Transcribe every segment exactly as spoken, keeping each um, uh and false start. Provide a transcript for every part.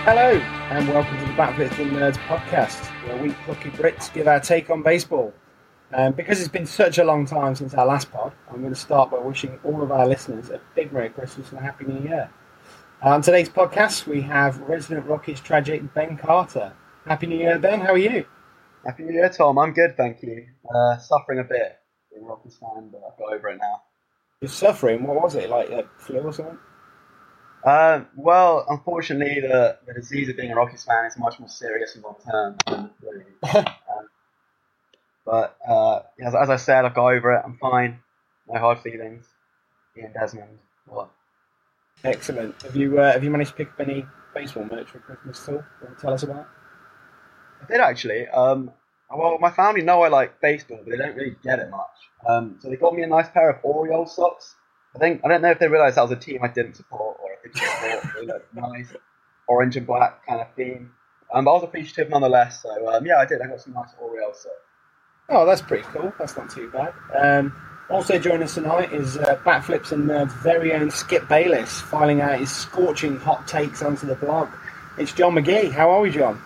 Hello, and welcome to the Backflips and Nerds podcast, where we plucky Brits give our take on baseball. Um, because it's been such a long time since our last pod, I'm going to start by wishing all of our listeners a big Merry Christmas and a Happy New Year. Uh, on today's podcast, we have resident Rockies tragic Ben Carter. Happy New Year, Ben. How are you? Happy New Year, Tom. I'm good, thank you. Uh, suffering a bit being a Rockies fan, but I've got over it now. You're suffering? What was it, like a flu or something? Uh, well, unfortunately, the, the disease of being a Rockies fan is much more serious and long-term than the flu. um, but uh, as, as I said, I've got over it. I'm fine. No hard feelings. Ian Desmond. What? Excellent. Have you uh, have you managed to pick up any baseball merch for Christmas at all? Want to tell us about? I did, actually. Um, well, my family know I like baseball, but they don't really get it much. Um, so they got me a nice pair of Orioles socks. I think I don't know if they realised that was a team I didn't support, or if they just thought they looked nice, orange and black kind of theme. Um, but I was appreciative nonetheless. So um, yeah, I did. I got some nice Orioles socks. Oh, that's pretty cool. That's not too bad. Um, also joining us tonight is uh, Backflips and Nerds' very own Skip Bayless, filing out his scorching hot takes onto the blog. It's John McGee. How are we, John?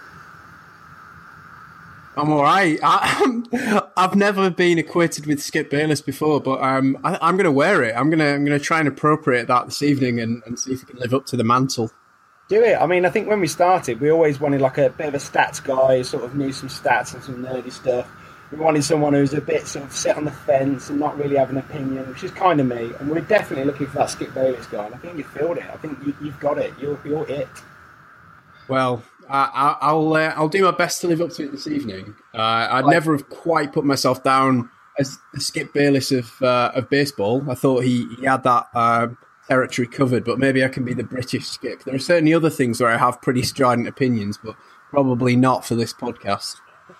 I'm all right. I, I've never been acquainted with Skip Bayless before, but um, I, I'm going to wear it. I'm going to I'm going to try and appropriate that this evening and, and see if it can live up to the mantle. Do it. I mean, I think when we started, we always wanted like a bit of a stats guy, sort of knew some stats and some nerdy stuff. We wanted someone who's a bit sort of set on the fence and not really have an opinion, which is kind of me. And we're definitely looking for that Skip Bayless guy. And I think you filled it. I think you, you've got it. You're, you're it. Well, I, I'll uh, I'll do my best to live up to it this evening. Uh, I'd Right. never have quite put myself down as the Skip Bayless of uh, of baseball. I thought he, he had that uh, territory covered, but maybe I can be the British Skip. There are certainly other things where I have pretty strident opinions, but probably not for this podcast.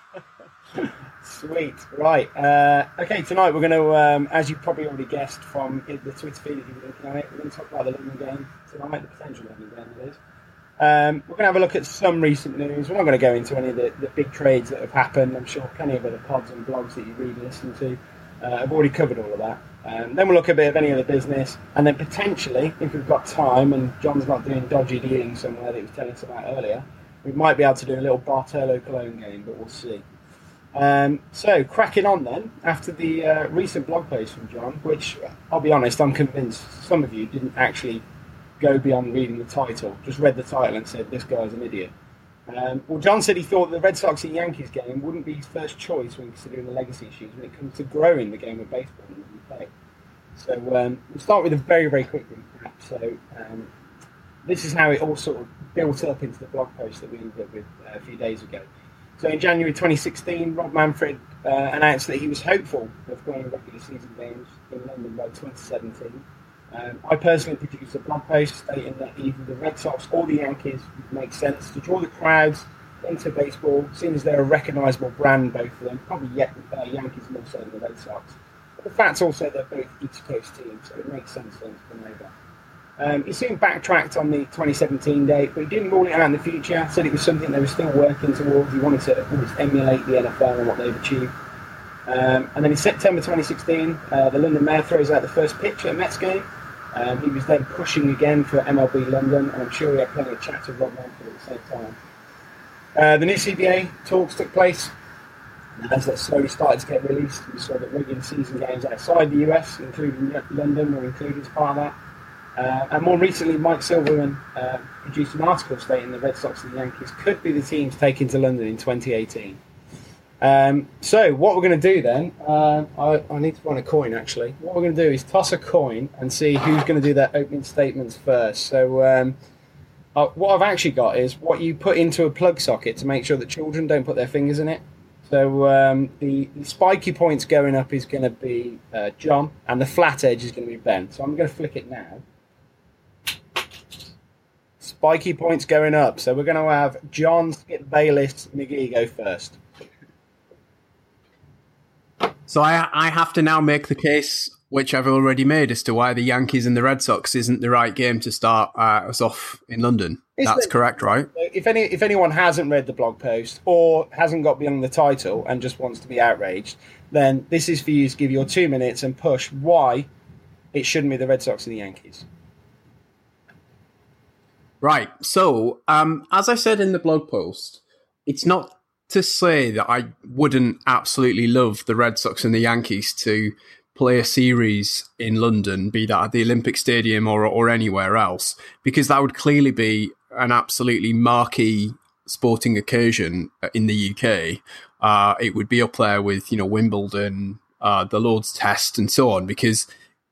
Sweet. Right. Uh, okay, tonight we're going to, um, as you probably already guessed from the Twitter feed if you're looking at it, we're going to talk about the London game tonight, the potential London game it is. Um, we're going to have a look at some recent news. We're not going to go into any of the, the big trades that have happened. I'm sure plenty of other pods and blogs that you read and listen to uh, have already covered all of that. Um, then we'll look a bit of any other business, and then potentially, if we've got time and John's not doing dodgy dealing somewhere that he was telling us about earlier, we might be able to do a little Bartolo Cologne game, but we'll see. Um, so, cracking on then, after the uh, recent blog post from John, which, I'll be honest, I'm convinced some of you didn't actually go beyond reading the title, just read the title and said, this guy's an idiot. Um, well, John said he thought the Red Sox and Yankees game wouldn't be his first choice when considering the legacy issues when it comes to growing the game of baseball in the U K. So, um, we'll start with a very, very quick recap. So, um, this is how it all sort of built up into the blog post that we ended up with uh, a few days ago. So in January twenty sixteen, Rob Manfred uh, announced that he was hopeful of playing regular season games in London by twenty seventeen. Um, I personally produced a blog post stating that either the Red Sox or the Yankees would make sense to draw the crowds into baseball, seeing as they're a recognisable brand, both of them, probably yet uh, Yankees more so than the Red Sox. But the fact's also they're both East Coast teams, so it makes sense for them to come over. Um, he soon backtracked on the twenty seventeen date, but he didn't rule it out in the future. Said it was something they were still working towards. He wanted to almost emulate the N F L and what they've achieved. Um, and then in September twenty sixteen, uh, the London Mayor throws out the first pitch at a Mets game. Um, he was then pushing again for M L B London, and I'm sure he had plenty of chats with Rob Manfred at the same time. Uh, the new C B A talks took place. As that slowly started to get released, we saw that regular season games outside the U S, including London, were included as part of that. Uh, and more recently, Mike Silverman uh, produced an article stating the Red Sox and the Yankees could be the teams taken to London in twenty eighteen. Um, so what we're going to do then, uh, I, I need to find a coin actually. What we're going to do is toss a coin and see who's going to do their opening statements first. So um, uh, what I've actually got is what you put into a plug socket to make sure that children don't put their fingers in it. So um, the, the spiky points going up is going to be uh, John, and the flat edge is going to be Ben. So I'm going to flick it now. Spiky points going up. So we're going to have John, Skip Bayless, McGee go first. So I I have to now make the case, which I've already made, as to why the Yankees and the Red Sox isn't the right game to start uh, us off in London. Is That's there, correct, right? If any if anyone hasn't read the blog post or hasn't got beyond the title and just wants to be outraged, then this is for you to give your two minutes and push why it shouldn't be the Red Sox and the Yankees. Right. So, um, as I said in the blog post, it's not to say that I wouldn't absolutely love the Red Sox and the Yankees to play a series in London, be that at the Olympic Stadium or or anywhere else, because that would clearly be an absolutely marquee sporting occasion in the U K. Uh, it would be up there with, you know, Wimbledon, uh, the Lord's Test, and so on, because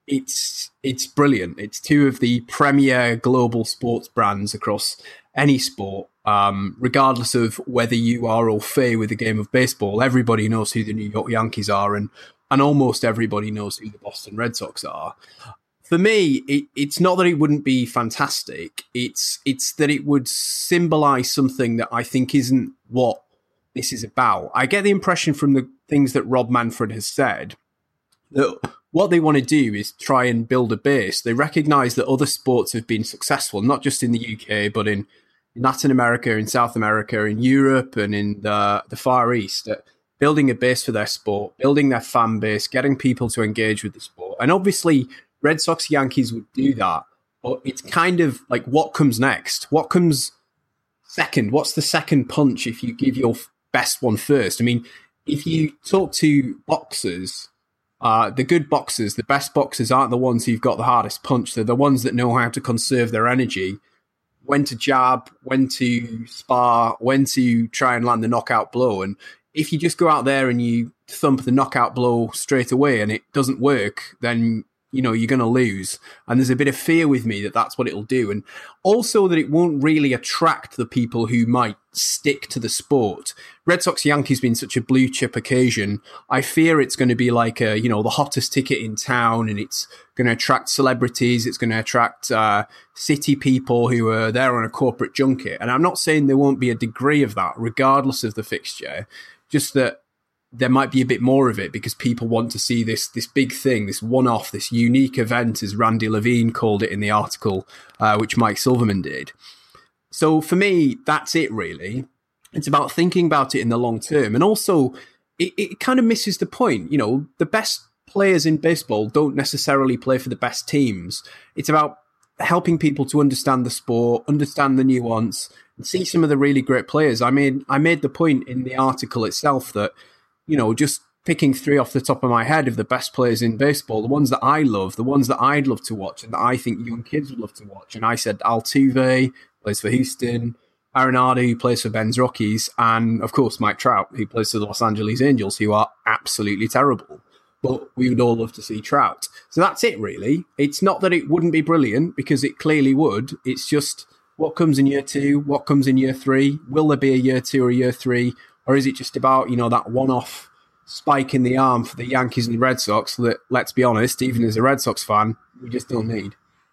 it's it's brilliant. It's two of the premier global sports brands across any sport, um, regardless of whether you are au fait with the game of baseball. Everybody knows who the New York Yankees are, and and almost everybody knows who the Boston Red Sox are. For me, it, it's not that it wouldn't be fantastic. It's it's that it would symbolise something that I think isn't what this is about. I get the impression from the things that Rob Manfred has said that what they want to do is try and build a base. They recognise that other sports have been successful, not just in the U K, but in Latin America, in South America, in Europe, and in the, the Far East, at building a base for their sport, building their fan base, getting people to engage with the sport. And obviously, Red Sox Yankees would do that, but it's kind of like, what comes next? What comes second? What's the second punch if you give your best one first? I mean, if you talk to boxers, uh, the good boxers, the best boxers aren't the ones who've got the hardest punch. They're the ones that know how to conserve their energy, when to jab, when to spar, when to try and land the knockout blow. And if you just go out there and you thump the knockout blow straight away and it doesn't work, then, you know, you're going to lose. And there's a bit of fear with me that that's what it'll do. And also that it won't really attract the people who might stick to the sport. Red Sox Yankees being such a blue chip occasion, I fear it's going to be like a, you know, the hottest ticket in town, and it's going to attract celebrities. It's going to attract uh, city people who are there on a corporate junket. And I'm not saying there won't be a degree of that, regardless of the fixture, just that there might be a bit more of it because people want to see this this big thing, this one-off, this unique event, as Randy Levine called it in the article, uh, which Mike Silverman did. So for me, that's it, really. It's about thinking about it in the long term. And also, it, it kind of misses the point. You know, the best players in baseball don't necessarily play for the best teams. It's about helping people to understand the sport, understand the nuance, and see some of the really great players. I mean, I made the point in the article itself that, you know, just picking three off the top of my head of the best players in baseball, the ones that I love, the ones that I'd love to watch and that I think young kids would love to watch. And I said Altuve, plays for Houston, Arenado, who plays for Ben's Rockies, and of course Mike Trout, who plays for the Los Angeles Angels, who are absolutely terrible. But we would all love to see Trout. So that's it, really. It's not that it wouldn't be brilliant, because it clearly would. It's just what comes in year two, what comes in year three. Will there be a year two or a year three? Or is it just about, you know, that one-off spike in the arm for the Yankees and the Red Sox that, let's be honest, even as a Red Sox fan, we just don't need?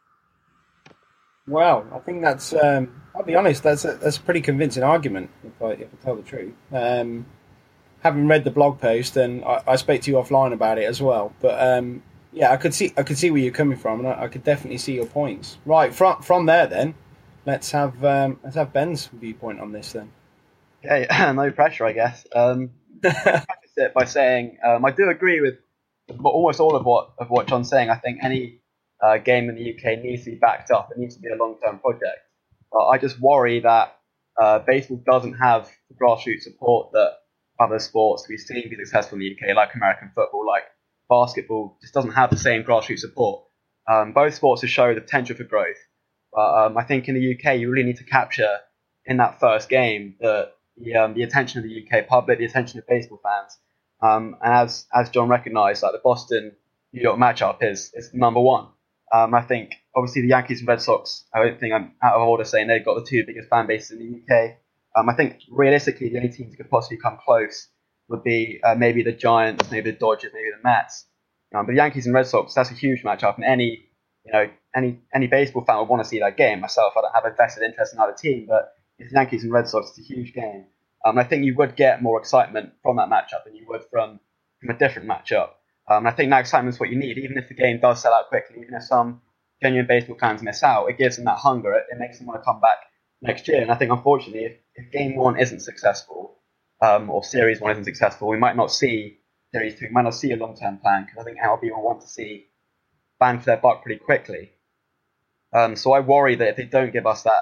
Well, I think that's, um, I'll be honest, that's a, that's a pretty convincing argument, if I, if I tell the truth. Um, having read the blog post, and I, I spoke to you offline about it as well, but um, yeah, I could see I could see where you're coming from, and I, I could definitely see your points. Right, from from there then, let's have um, let's have Ben's viewpoint on this then. Okay, no pressure, I guess. Um, I'll preface it by saying um, I do agree with almost all of what of what John's saying. I think any uh, game in the U K needs to be backed up. It needs to be a long-term project. But I just worry that uh, baseball doesn't have the grassroots support that other sports we've seen be successful in the U K, like American football, like basketball, just doesn't have the same grassroots support. Um, both sports have shown the potential for growth. But um, I think in the U K, you really need to capture in that first game the the, um, the attention of the U K public, the attention of baseball fans. Um, and as as John recognised, like the Boston New York matchup is is number one. Um, I think obviously the Yankees and Red Sox, I don't think I'm out of order saying they've got the two biggest fan bases in the U K. Um, I think realistically the only teams that could possibly come close would be uh, maybe the Giants, maybe the Dodgers, maybe the Mets. Um, but the Yankees and Red Sox, that's a huge matchup, and any you know any any baseball fan would want to see that game. Myself, I don't have a vested interest in either team, but it's the Yankees and Red Sox, it's a huge game. Um, I think you would get more excitement from that matchup than you would from, from a different matchup. Um, and I think that excitement is what you need, even if the game does sell out quickly, even if some genuine baseball fans miss out, it gives them that hunger, it, it makes them want to come back next year. And I think, unfortunately, if, if game one isn't successful, um, or series one isn't successful, we might not see series two, we might not see a long-term plan, because I think M L B will want to see bang for their buck pretty quickly. Um, so I worry that if they don't give us that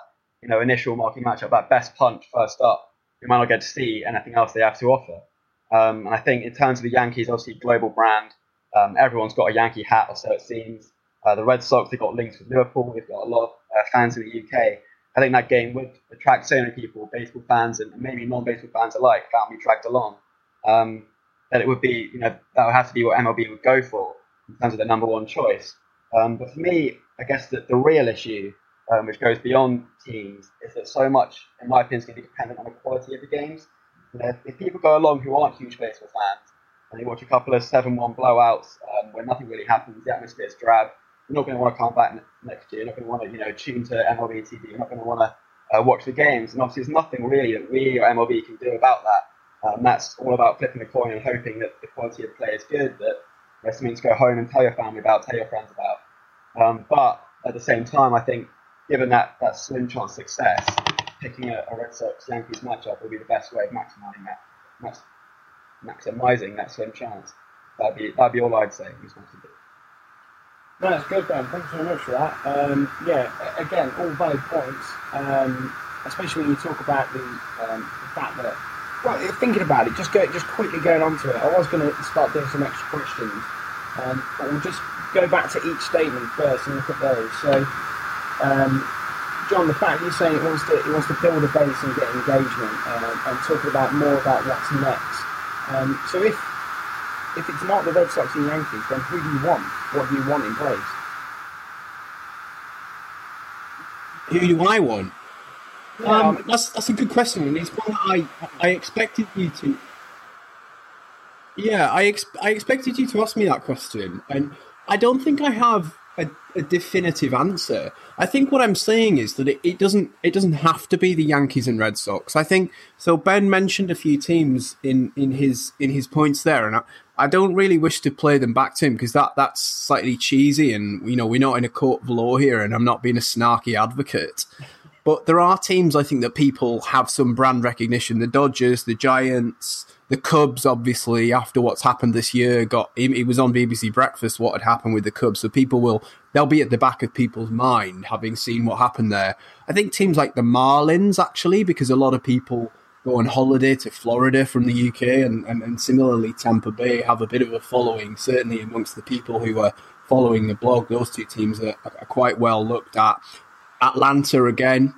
you know, initial marquee matchup, that best punch first up, you might not get to see anything else they have to offer. Um, and I think in terms of the Yankees, obviously global brand, um, everyone's got a Yankee hat, or so it seems. Uh, the Red Sox, they've got links with Liverpool, they've got a lot of uh, fans in the U K. I think that game would attract so many people, baseball fans and maybe non-baseball fans alike, family dragged along. Um, that it would be, you know, that would have to be what M L B would go for in terms of the number one choice. Um, but for me, I guess that the real issue, um, which goes beyond teams, is that so much, in my opinion, is going to be dependent on the quality of the games. You know, if, if people go along who aren't huge baseball fans and they watch a couple of seven one blowouts um, where nothing really happens, the atmosphere is drab, you're not going to want to come back next year. You're not going to want to, you know, tune to M L B T V. You're not going to want to uh, watch the games. And obviously, there's nothing really that we or M L B can do about that. Um, that's all about flipping a coin and hoping that the quality of the play is good, that there's something to go home and tell your family about, tell your friends about. Um, but at the same time, I think, given that, that slim chance of success, picking a, a Red Sox-Yankees matchup will be the best way of maximising that, max, maximising that slim chance. That'd be that'd be all I'd say. No, that's good, Ben. Thanks very much for that. Um, yeah, again, all valid points, um, especially when you talk about the, um, the fact that, well, thinking about it, just go, just quickly going on to it, I was going to start doing some extra questions, um, but we'll just go back to each statement first and look at those. So, um, John, the fact you're saying it wants to, it wants to build a base and get engagement, um, and talking about more about what's next. Um, so if If it's not the Red Sox and Yankees, then who do you want? What do you want in place? Who do I want? Yeah, um, I mean, that's that's a good question, and it's one that I I expected you to. Yeah, I ex- I expected you to ask me that question, and I don't think I have a, a definitive answer. I think what I'm saying is that it, it doesn't it doesn't have to be the Yankees and Red Sox. I think so. Ben mentioned a few teams in, in his in his points there, and I, I don't really wish to play them back to him because that that's slightly cheesy, and you know we're not in a court of law here, and I'm not being a snarky advocate. But there are teams I think that people have some brand recognition. The Dodgers, the Giants, the Cubs, obviously, after what's happened this year, got it was on B B C Breakfast what had happened with the Cubs. So people will, they'll be at the back of people's mind having seen what happened there. I think teams like the Marlins, actually, because a lot of people go on holiday to Florida from the U K, and, and, and similarly Tampa Bay have a bit of a following, certainly amongst the people who are following the blog. Those two teams are, are quite well looked at. Atlanta, again,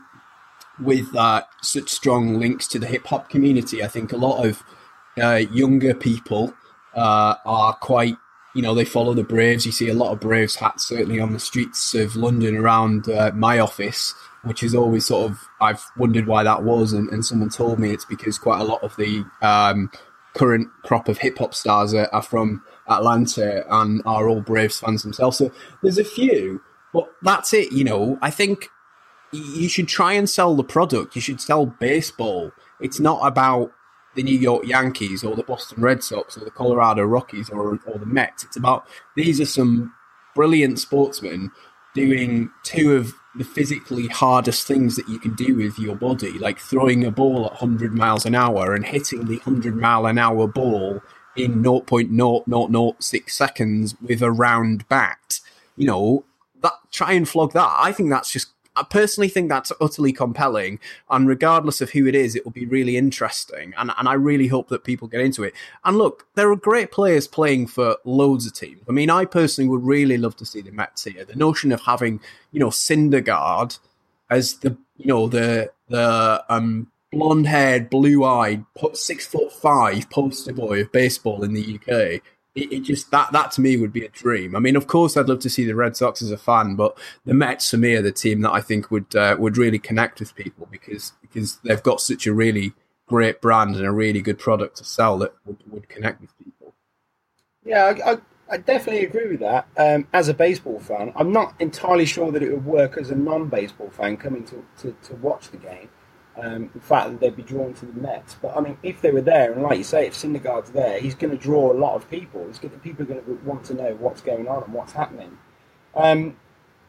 with uh, such strong links to the hip-hop community. I think a lot of uh, younger people uh, are quite, you know, they follow the Braves. You see a lot of Braves hats, certainly on the streets of London around uh, my office, which is always sort of, I've wondered why that was, and, and someone told me it's because quite a lot of the um, current crop of hip-hop stars are, are from Atlanta and are all Braves fans themselves. So there's a few, but that's it, you know. I think you should try and sell the product. You should sell baseball. It's not about the New York Yankees or the Boston Red Sox or the Colorado Rockies or, or the Mets. It's about, these are some brilliant sportsmen doing two of the physically hardest things that you can do with your body, like throwing a ball at one hundred miles an hour and hitting the one hundred mile an hour ball in zero point zero zero zero six seconds with a round bat. You know, that, try and flog that. I think that's just, I personally think that's utterly compelling, and regardless of who it is, it will be really interesting, and, and I really hope that people get into it. And look, there are great players playing for loads of teams. I mean, I personally would really love to see the Mets here. The notion of having, you know, Syndergaard as the, you know, the the um, blonde-haired, blue-eyed, six foot five poster boy of baseball in the U K. It, it just, that, that to me would be a dream. I mean, of course, I'd love to see the Red Sox as a fan, but the Mets for me are the team that I think would uh, would really connect with people because because they've got such a really great brand and a really good product to sell that would, would connect with people. Yeah, I, I, I definitely agree with that. Um, as a baseball fan, I'm not entirely sure that it would work as a non-baseball fan coming to, to, to watch the game. Um, the fact that they'd be drawn to the Mets. But, I mean, if they were there, and like you say, if Syndergaard's there, he's going to draw a lot of people. He's going to, people are going to want to know what's going on and what's happening. Um,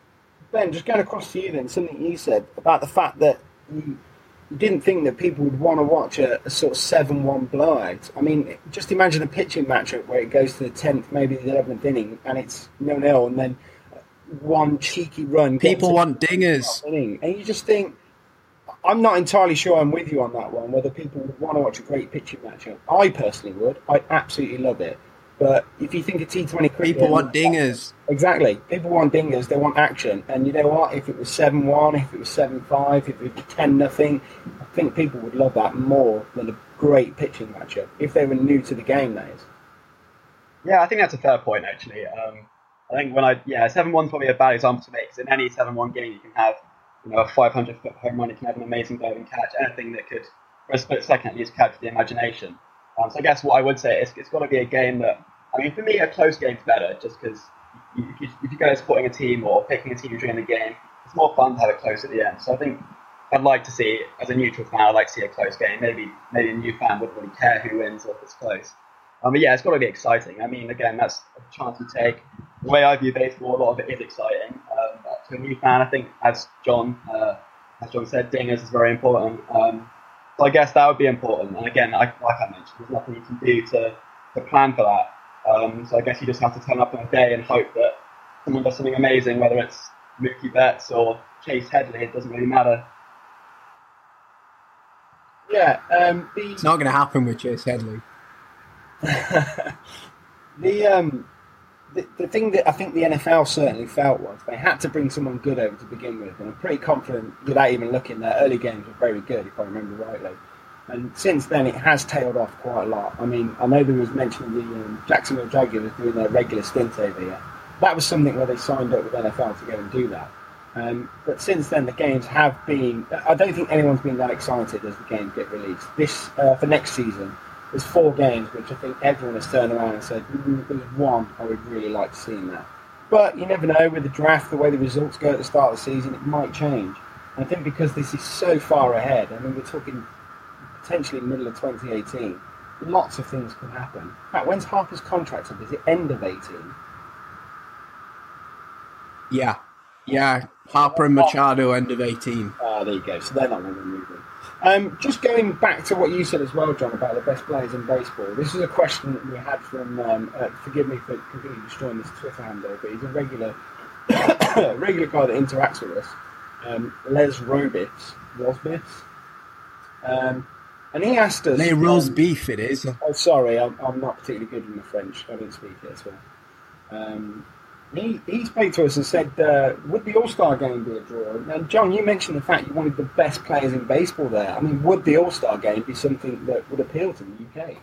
Ben, just going across to you then, something you said about the fact that you, you didn't think that people would want to watch a, a sort of seven one blowout. I mean, just imagine a pitching matchup where it goes to the tenth, maybe the eleventh inning, and it's nil nil, and then one cheeky run. People want dingers. Inning, and you just think, I'm not entirely sure I'm with you on that one, whether people would want to watch a great pitching matchup. I personally would. I'd absolutely love it. But if you think of T twenty cricket... People want dingers. Exactly. People want dingers. They want action. And you know what? If it was seven one, if it was seven five, if it was ten nothing, I think people would love that more than a great pitching matchup, if they were new to the game, that is. Yeah, I think that's a fair point, actually. Um, I think when I... Yeah, seven one's probably a bad example to make, because in any seven one game you can have, you know, a five hundred foot home run, you can have an amazing diving catch, anything that could, for a split second, at least capture the imagination. Um, so I guess what I would say is it's got to be a game that, I mean, for me, a close game's better, just because if you, if you go supporting a team or picking a team during the game, it's more fun to have it close at the end. So I think I'd like to see, as a neutral fan, I'd like to see a close game. Maybe maybe a new fan wouldn't really care who wins or if it's close. Um, but yeah, it's got to be exciting. I mean, again, that's a chance to take. The way I view baseball, a lot of it is exciting. Um, but to a new fan, I think, as John, uh, as John said, dingers is very important. Um, So I guess that would be important. And again, I, like I mentioned, there's nothing you can do to, to plan for that. Um, so I guess you just have to turn up on a day and hope that someone does something amazing, whether it's Mookie Betts or Chase Headley, it doesn't really matter. Yeah. Um, the... It's not going to happen with Chase Headley. the, um, the the thing that I think the N F L certainly felt was they had to bring someone good over to begin with, and I'm pretty confident without even looking, their early games were very good, if I remember rightly. And since then, it has tailed off quite a lot. I mean, I know there was mention of the um, Jacksonville Jaguars doing their regular stint over here. That was something where they signed up with N F L to go and do that. Um, but since then, the games have been... I don't think anyone's been that excited as the games get released. This, uh, for next season, there's four games which I think everyone has turned around and said, mm, there's one I would really like to see in that. But you never know, with the draft, the way the results go at the start of the season, it might change. And I think because this is so far ahead, I mean, we're talking potentially middle of twenty eighteen, lots of things could happen. In fact, when's Harper's contract up? Is it end of eighteen? Yeah. Yeah. Harper and Machado, end of eighteen. Ah, there you go. So they're not going to move it. Um, just going back to what you said as well, John, about the best players in baseball. This is a question that we had from, um, uh, forgive me for completely destroying this Twitter handle, but he's a regular regular guy that interacts with us. Um, Les Robits. Rosbits. Um, and he asked us... Les Rose um, Beef, it is. Oh, sorry, I'm, I'm not particularly good in the French. I don't speak it as well. Um, he, he spoke to us and said, uh, would the All-Star game be a draw? And John, you mentioned the fact you wanted the best players in baseball there. I mean, would the All-Star game be something that would appeal to the U K?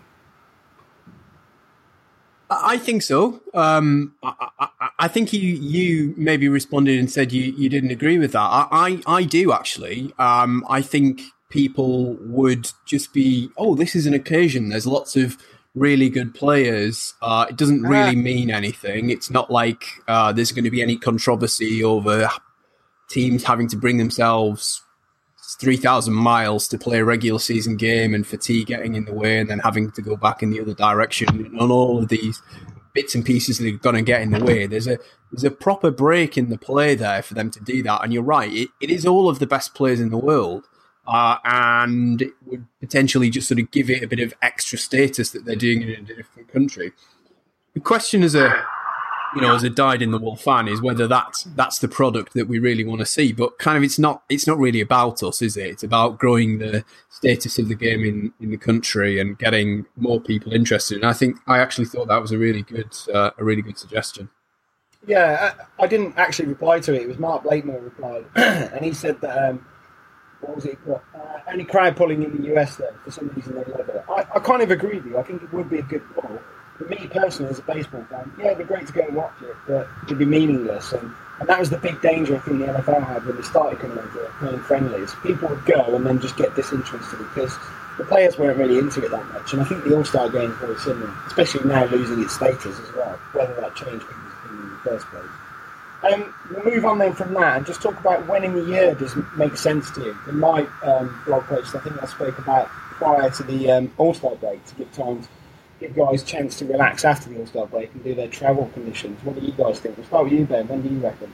I think so. Um, I, I, I think you, you maybe responded and said you, you didn't agree with that. I, I, I do, actually. Um, I think people would just be, oh, this is an occasion. There's lots of really good players. Uh, it doesn't really mean anything. It's not like uh, there's going to be any controversy over teams having to bring themselves three thousand miles to play a regular season game and fatigue getting in the way and then having to go back in the other direction and all of these bits and pieces that are going to get in the way. There's a there's a proper break in the play there for them to do that. And you're right, it, it is all of the best players in the world. Uh, and it would potentially just sort of give it a bit of extra status that they're doing it in a different country. The question as a, you know, as a dyed-in-the-wool fan is whether that's that's the product that we really want to see. But kind of, it's not it's not really about us, is it? It's about growing the status of the game in, in the country and getting more people interested. And I think I actually thought that was a really good uh, a really good suggestion. Yeah, I, I didn't actually reply to it. It was Mark Blakemore replied, and he said that. Um, What was it? What, uh, only crowd pulling in the U S though. For some reason they love it. I, I kind of agree with you. I think it would be a good ball. But me personally, as a baseball fan, yeah, it'd be great to go and watch it, but it'd be meaningless. And, and that was the big danger I think the N F L had when they started coming over playing friendlies. People would go and then just get disinterested because the players weren't really into it that much. And I think the All-Star game is very similar, especially now losing its status as well. Whether that changed people's opinion in the first place. Um, we'll move on then from that and just talk about when in the year does it make sense to you. In my um, blog post, I think I spoke about prior to the um, All-Star break to give time to give guys a chance to relax after the All-Star break and do their travel conditions. What do you guys think? We'll start with you, Ben. When do you reckon?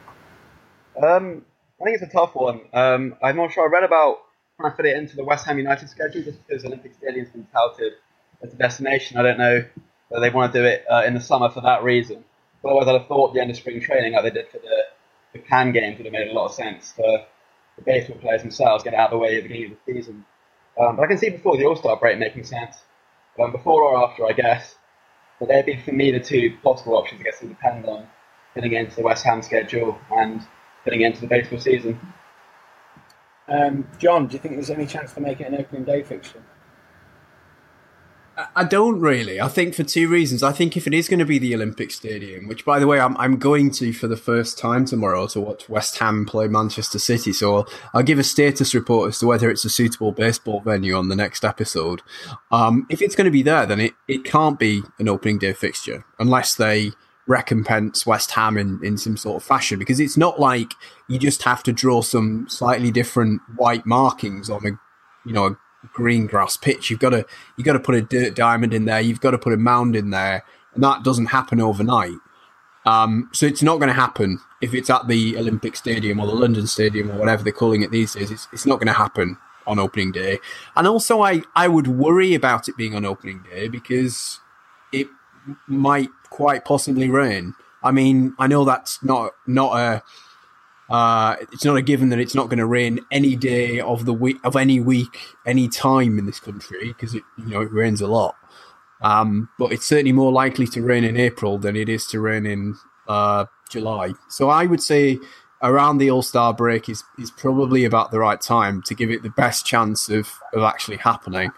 Um, I think it's a tough one. Um, I'm not sure. I read about trying to fit it into the West Ham United schedule just because Olympic Stadium's been touted as a destination. I don't know whether they want to do it uh, in the summer for that reason. Otherwise, I'd have thought the end of spring training, like they did for the, the Cannes games, would have made a lot of sense for the baseball players themselves get out of the way at the beginning of the season. Um, but I can see before the All-Star break making sense. Um, before or after, I guess. But they'd be, for me, the two possible options. I guess it depend on fitting into the West Ham schedule and fitting into the baseball season. Um, John, do you think there's any chance to make it an opening day fixture? I don't really. I think for two reasons. I think if it is going to be the Olympic Stadium, which, by the way, I'm I'm going to for the first time tomorrow to watch West Ham play Manchester City, so I'll, I'll give a status report as to whether it's a suitable baseball venue on the next episode. Um, if it's going to be there, then it, it can't be an opening day fixture unless they recompense West Ham in, in some sort of fashion, because it's not like you just have to draw some slightly different white markings on a, you know, a green grass pitch. You've got to you've got to put a dirt diamond in there. You've got to put a mound in there, and that doesn't happen overnight. Um, so it's not going to happen if it's at the Olympic Stadium or the London Stadium or whatever they're calling it these days. It's it's not going to happen on opening day. And also, I I would worry about it being on opening day because it might quite possibly rain. I mean, I know that's not not a. Uh, it's not a given that it's not going to rain any day of the week, of any week, any time in this country, because it, you know, it rains a lot. Um, but it's certainly more likely to rain in April than it is to rain in uh, July. So I would say around the All-Star break is is probably about the right time to give it the best chance of, of actually happening.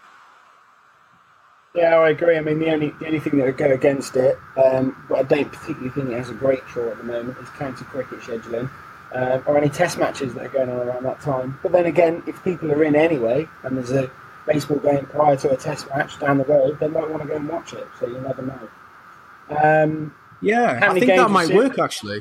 Yeah, I agree. I mean, the only the only thing that would go against it, um, but I don't particularly think it has a great draw at the moment, is county cricket scheduling, uh, or any test matches that are going on around that time. But then again, if people are in anyway, and there's a baseball game prior to a test match down the road, they might want to go and watch it, so you never know. Um, yeah, I think that might work, actually.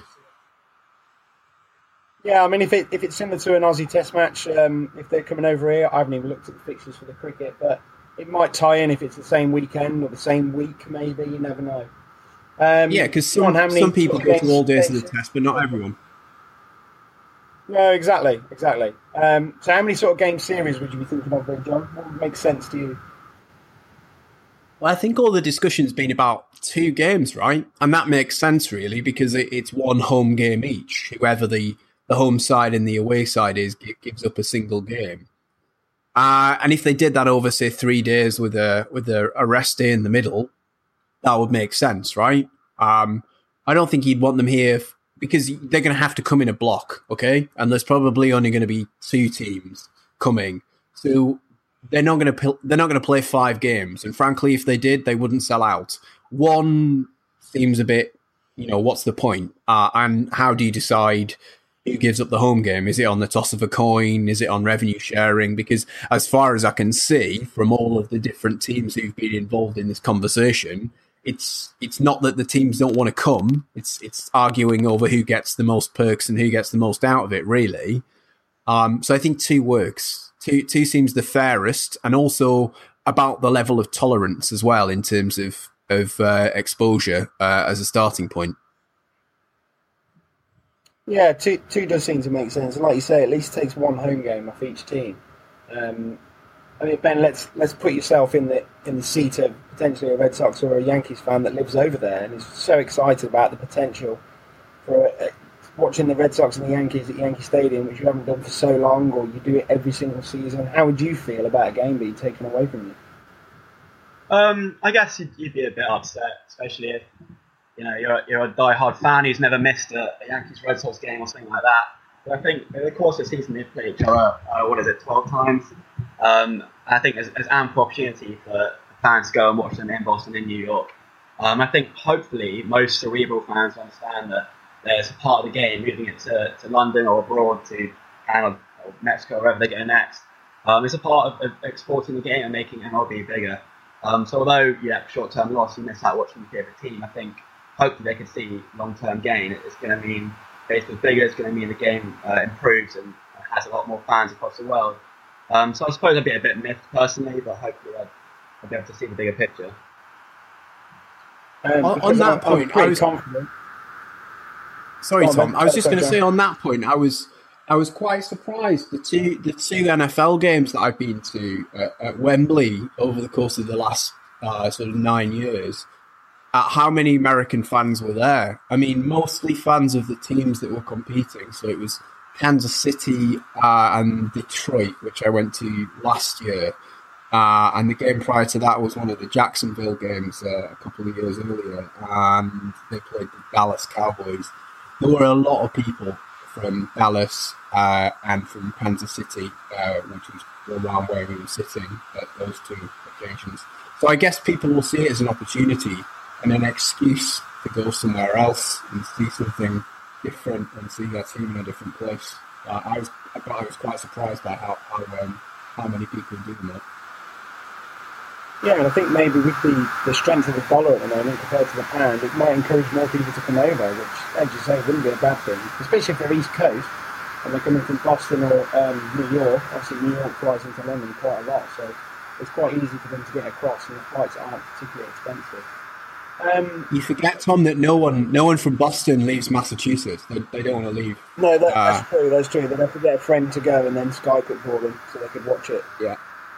Yeah, I mean, if it if it's similar to an Aussie test match, um, if they're coming over here, I haven't even looked at the fixtures for the cricket, but it might tie in if it's the same weekend or the same week, maybe. You never know. Um, yeah, because some, some people go to all days of the test, but not everyone. No, exactly, exactly. Um, so how many sort of game series would you be thinking of then, John? What would make sense to you? Well, I think all the discussion's been about two games, right? And that makes sense, really, because it, it's one home game each. Whoever the, the home side and the away side is, it gives up a single game. Uh, and if they did that over, say, three days with a with a, a rest day in the middle, that would make sense, right? Um, I don't think you'd want them here f- because they're going to have to come in a block, okay? And there's probably only going to be two teams coming, so they're not going to pl- they're not going to play five games. And frankly, if they did, they wouldn't sell out. One seems a bit, you know, what's the point? Uh, and how do you decide who gives up the home game? Is it on the toss of a coin? Is it on revenue sharing? Because as far as I can see from all of the different teams who've been involved in this conversation, it's it's not that the teams don't want to come. It's it's arguing over who gets the most perks and who gets the most out of it, really. Um, so I think two works. Two two seems the fairest, and also about the level of tolerance as well in terms of of uh, exposure uh, as a starting point. Yeah, two two does seem to make sense. And like you say, at least takes one home game off each team. Um, I mean, Ben, let's let's put yourself in the in the seat of potentially a Red Sox or a Yankees fan that lives over there and is so excited about the potential for uh, watching the Red Sox and the Yankees at Yankee Stadium, which you haven't done for so long, or you do it every single season. How would you feel about a game being taken away from you? Um, I guess you'd, you'd be a bit upset, especially if you know you're you're a die-hard fan who's never missed a, a Yankees Red Sox game or something like that. But I think over the course of the season they've played each other. Uh, what is it, twelve times? Um, I think there's, there's ample opportunity for fans to go and watch them in Boston, in New York. Um, I think hopefully most cerebral fans understand that there's a part of the game moving it to, to London or abroad to Canada or Mexico, wherever they go next. Um, it's a part of, of exporting the game and making M L B bigger. Um, so although, yeah, short-term loss, you miss out watching your favourite team, I think hopefully they can see long-term gain. It's going to mean baseball's bigger, it's going to mean the game uh, improves and has a lot more fans across the world. Um, so I suppose I'd be a bit miffed personally, but hopefully I'd, I'd be able to see the bigger picture. Um, on, on that I'm, point, I'm I was confident. Sorry, Oh, Tom. man. I was just Sorry, going to John. say on that point, I was I was quite surprised the two the two N F L games that I've been to at, at Wembley over the course of the last uh, sort of nine years. At how many American fans were there? I mean, mostly fans of the teams that were competing. So it was Kansas City uh, and Detroit, which I went to last year. Uh, and the game prior to that was one of the Jacksonville games uh, a couple of years earlier, and they played the Dallas Cowboys. There were a lot of people from Dallas uh, and from Kansas City, uh, which was around where we were sitting at those two occasions. So I guess people will see it as an opportunity and an excuse to go somewhere else and see something different and see their team in a different place. Uh, I was, I was quite surprised by how how, um, how many people are doing that. Yeah, and I think maybe with the, the strength of the dollar at the moment compared to the pound, it might encourage more people to come over, which, as you say, wouldn't be a bad thing, especially if they're East Coast and they're coming from Boston or um, New York. Obviously, New York flies into London quite a lot, so it's quite easy for them to get across, and the flights aren't particularly expensive. Um, you forget, Tom, that no one no one from Boston leaves Massachusetts. They, they don't want to leave. No, that, uh, that's true, that's true. They'd have to get a friend to go and then Skype it for them so they could watch it. Yeah.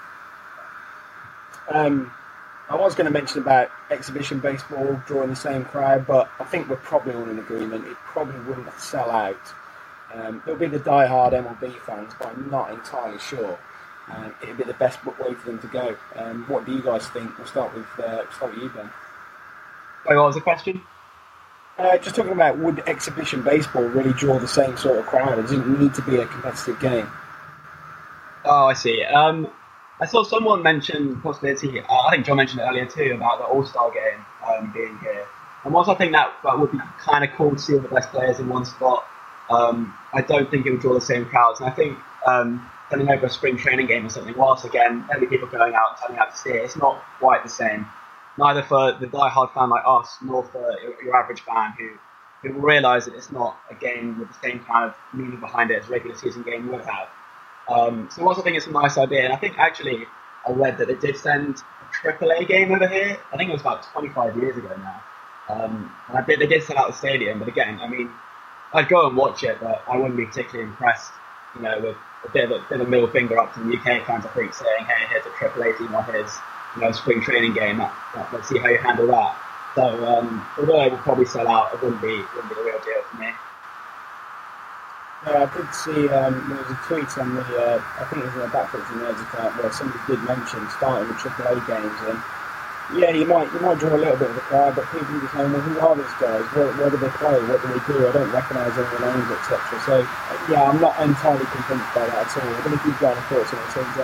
Um, I was going to mention about exhibition baseball drawing the same crowd, but I think we're probably all in agreement. It probably wouldn't sell out. Um, it'll be the die-hard M L B fans, but I'm not entirely sure. Um, it'd be the best way for them to go. Um, what do you guys think? We'll start with uh, start with you, Ben. Wait, what was the question? Uh, just talking about, would exhibition baseball really draw the same sort of crowd? It doesn't need to be a competitive game. Oh, I see. Um, I saw someone mention possibility, uh, I think John mentioned it earlier too, about the All-Star game um, being here. And whilst I think that, that would be kind of cool to see all the best players in one spot, um, I don't think it would draw the same crowds. And I think um, turning over a spring training game or something, whilst again, there'll be people going out and turning out to see it, it's not quite the same. Neither for the die-hard fan like us, nor for your, your average fan who, who will realise that it's not a game with the same kind of meaning behind it as a regular season game would have. Um, so whilst I think it's a nice idea, and I think actually I read that they did send a triple A game over here. I think it was about twenty-five years ago now. Um, and I bet they did sell out the stadium, but again, I mean, I'd go and watch it, but I wouldn't be particularly impressed, you know, with a bit of a, bit of a middle finger up to the U K fans, I think, saying, hey, here's a triple A team, or here's, you know, a spring training game. That, that, let's see how you handle that. So um, although it would probably sell out, it wouldn't be, wouldn't be the real deal for me. Uh, I did see um, there was a tweet on the, uh, I think it was on the Backflips and Nerds account, where somebody did mention starting with triple A games, and yeah, you might you might draw a little bit of a crowd, but people are just saying, well, who are these guys? Where, where do they play? What do they do? I don't recognise any of the names, et cetera. So yeah, I'm not entirely convinced by that at all. I don't know if you've got any thoughts on it, James.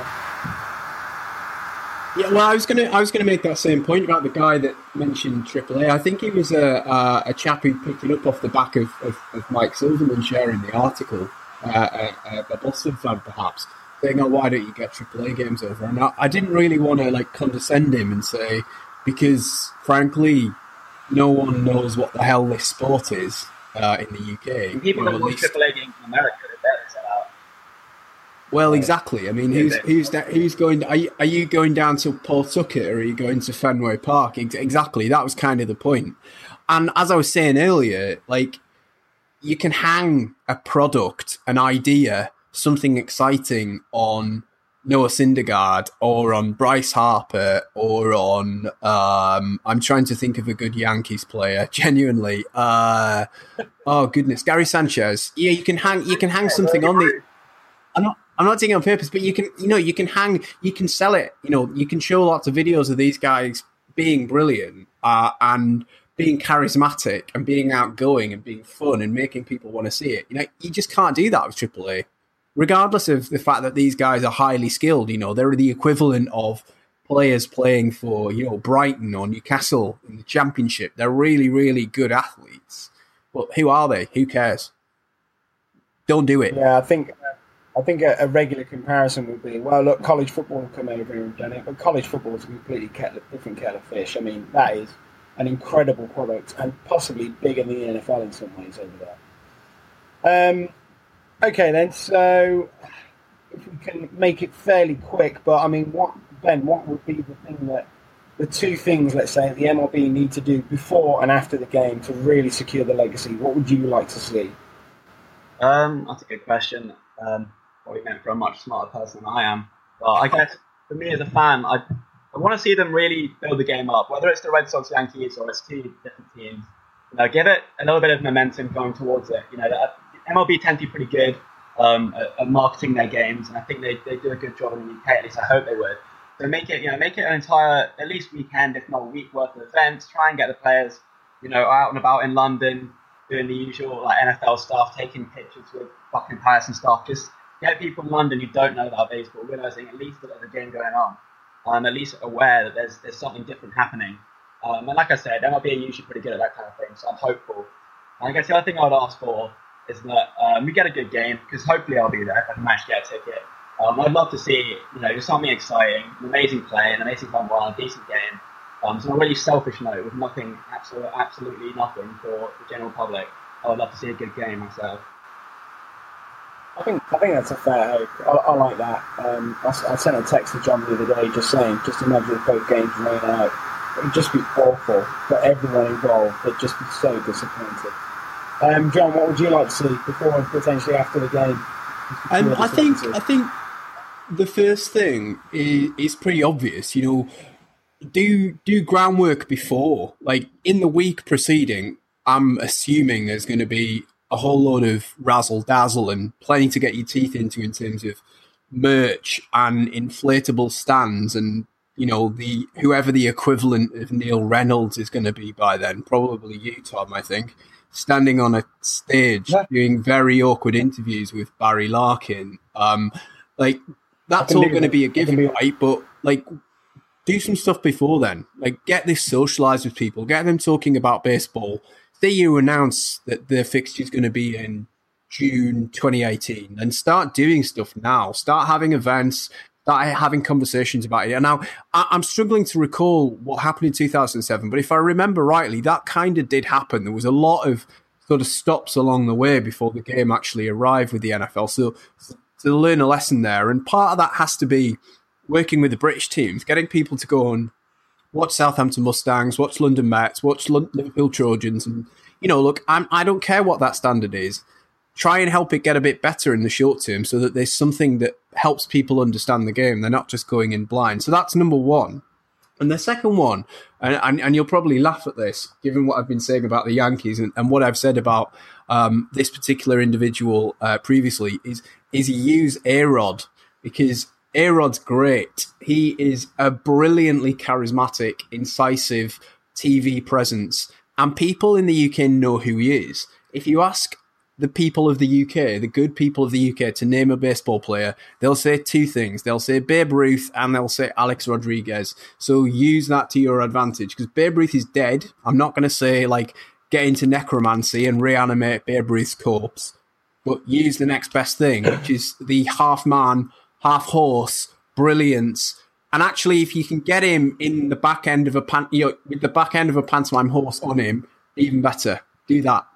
Yeah, well, I was gonna, I was gonna make that same point about the guy that mentioned triple A. I think he was a a, a chap who picked it up off the back of, of, of Mike Silverman sharing the article, uh, a, a Boston fan perhaps, saying, "Oh, why don't you get triple A games over?" And I, I didn't really want to like condescend him and say, because frankly, no one knows what the hell this sport is uh, in the U K. And people that watch triple A games in America, they better sell out. Well, exactly. I mean, who's who's that, who's going? Are you, are you going down to Pawtucket or are you going to Fenway Park? Exactly. That was kind of the point. And as I was saying earlier, like you can hang a product, an idea, something exciting on Noah Syndergaard or on Bryce Harper or on. Um, I'm trying to think of a good Yankees player. Genuinely, uh, oh goodness, Gary Sanchez. Yeah, you can hang. You can hang something on the. I'm not. I'm not taking it on purpose, but you can, you know, you can hang, you can sell it. You know, you can show lots of videos of these guys being brilliant uh, and being charismatic and being outgoing and being fun and making people want to see it. You know, you just can't do that with triple A, regardless of the fact that these guys are highly skilled. You know, they're the equivalent of players playing for, you know, Brighton or Newcastle in the Championship. They're really, really good athletes. But who are they? Who cares? Don't do it. Yeah, I think. I think a, a regular comparison would be, well, look, college football have come over and done it, but college football is a completely kettle, different kettle of fish. I mean, that is an incredible product and possibly bigger than the N F L in some ways over there. Um, okay, then, so if we can make it fairly quick, but I mean, what Ben, what would be the thing that, the two things, let's say, the M L B need to do before and after the game to really secure the legacy? What would you like to see? Um, that's a good question. Um, Probably meant for a much smarter person than I am. But I guess for me as a fan, I I want to see them really build the game up, whether it's the Red Sox, Yankees, or it's two different teams. You know, give it a little bit of momentum going towards it. You know, the M L B tend to be pretty good um, at, at marketing their games, and I think they, they do a good job in the U K. At least I hope they would. So make it, you know, make it an entire, at least weekend, if not a week worth of events. Try and get the players, you know, out and about in London, doing the usual like N F L stuff, taking pictures with Buckingham Palace and stuff. Just get people in London who don't know about baseball realizing at least that there's a game going on, um, at least aware that there's there's something different happening. Um, and like I said, M L B are usually pretty good at that kind of thing, so I'm hopeful. And I guess the other thing I would ask for is that um, we get a good game, because hopefully I'll be there if I can manage to get a ticket. Um, I'd love to see, you know, just something exciting, an amazing play, an amazing fun one, a decent game. Um, so on a really selfish note, with nothing, absolutely, absolutely nothing for the general public, I would love to see a good game myself. I think I think that's a fair hope. I, I like that. Um, I, I sent a text to John the other day just saying, just imagine if both games remain out. It would just be awful for everyone involved. It'd just be so disappointing. Um, John, what would you like to see before and potentially after the game? Um, I think I think the first thing is, is pretty obvious. You know, do do groundwork before, like in the week preceding. I'm assuming there's going to be a whole load of razzle dazzle and plenty to get your teeth into in terms of merch and inflatable stands, and you know, the whoever the equivalent of Neil Reynolds is going to be by then, probably you, Tom, I think, standing on a stage yeah. doing very awkward interviews with Barry Larkin. Um, like that's all going to be a given, right? But like, do some stuff before then. Like, get this socialized with people, get them talking about baseball. Say you announce that the fixture is going to be in June twenty eighteen, and start doing stuff now. Start having events, start having conversations about it. And now I'm struggling to recall what happened in two thousand seven, but if I remember rightly, that kind of did happen. There was a lot of sort of stops along the way before the game actually arrived with the N F L. So to learn a lesson there, and part of that has to be working with the British teams, getting people to go and watch Southampton Mustangs, watch London Mets, watch Liverpool Trojans, and, you know, look, I'm, I don't care what that standard is. Try and help it get a bit better in the short term so that there's something that helps people understand the game. They're not just going in blind. So that's number one. And the second one, and, and, and you'll probably laugh at this, given what I've been saying about the Yankees and, and what I've said about um, this particular individual uh, previously, is, is use A-Rod, because A-Rod's great. He is a brilliantly charismatic, incisive T V presence, and people in the U K know who he is. If you ask the people of the U K, the good people of the U K, to name a baseball player, they'll say two things. They'll say Babe Ruth and they'll say Alex Rodriguez. So use that to your advantage, because Babe Ruth is dead. I'm not going to say, like, get into necromancy and reanimate Babe Ruth's corpse, but use the next best thing, which is the half-man, half-horse brilliance. And actually, if you can get him in the back end of a pan- you know, with the back end of a pantomime horse on him, even better. Do that.